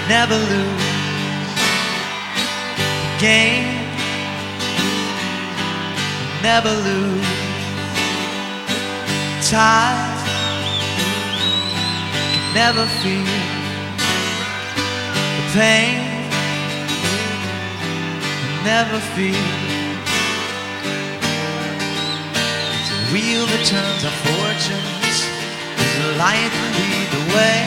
never lose the game, never lose. Time can never feel the pain, never feel. It's a wheel that turns our fortunes, there's a light to lead the way.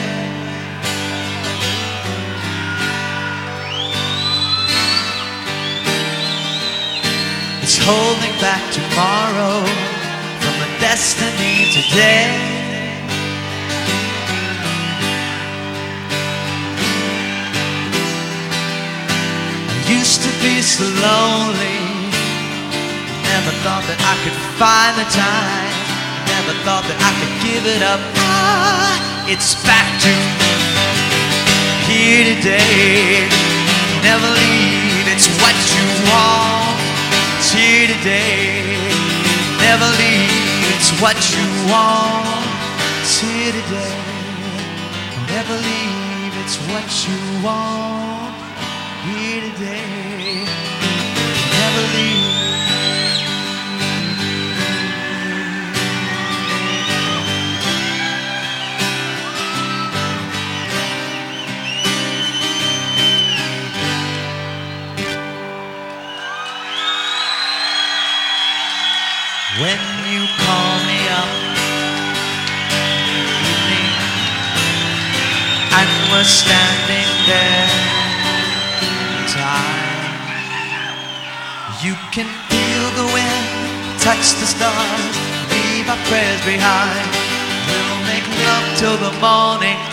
It's holding back tomorrow from a destiny today. I used to be so lonely, never thought that I could find the time, never thought that I could give it up. It's back to here today. Never leave, it's what you want. It's here today. Never leave, it's what you want. It's here today. Never leave, it's what you want. Here today. Never leave. When you call me up and we're standing there in time, you can feel the wind touch the stars, leave our prayers behind. We'll make love till the morning